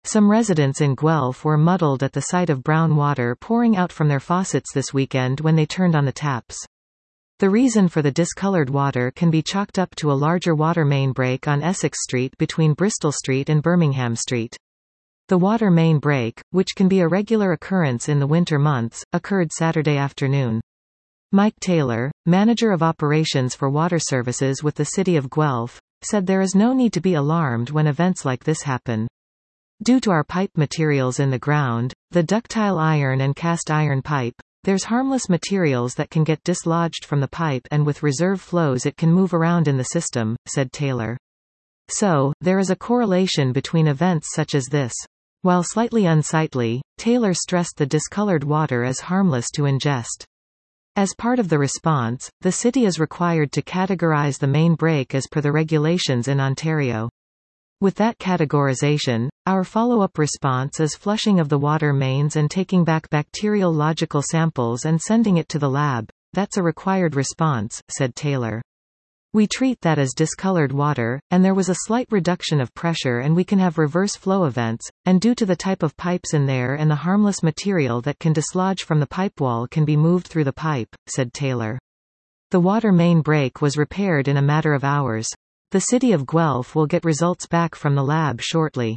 Some residents in Guelph were muddled at the sight of brown water pouring out from their faucets this weekend when they turned on the taps. The reason for the discolored water can be chalked up to a larger water main break on Essex Street between Bristol Street and Birmingham Street. The water main break, which can be a regular occurrence in the winter months, occurred Saturday afternoon. Mike Taylor, manager of operations for water services with the City of Guelph, said there is no need to be alarmed when events like this happen. Due to our pipe materials in the ground, the ductile iron and cast iron pipe, there's harmless materials that can get dislodged from the pipe, and with reserve flows it can move around in the system, said Taylor. So, there is a correlation between events such as this. While slightly unsightly, Taylor stressed the discolored water is harmless to ingest. As part of the response, the city is required to categorize the main break as per the regulations in Ontario. With that categorization, our follow-up response is flushing of the water mains and taking back bacteriological samples and sending it to the lab. That's a required response, said Taylor. We treat that as discolored water, and there was a slight reduction of pressure and we can have reverse flow events, and due to the type of pipes in there and the harmless material that can dislodge from the pipe wall can be moved through the pipe, said Taylor. The water main break was repaired in a matter of hours. The City of Guelph will get results back from the lab shortly.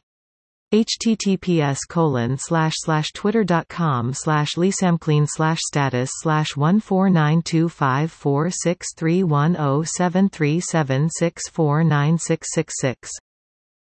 https://twitter.com/lisamclean/status/1492546310737649666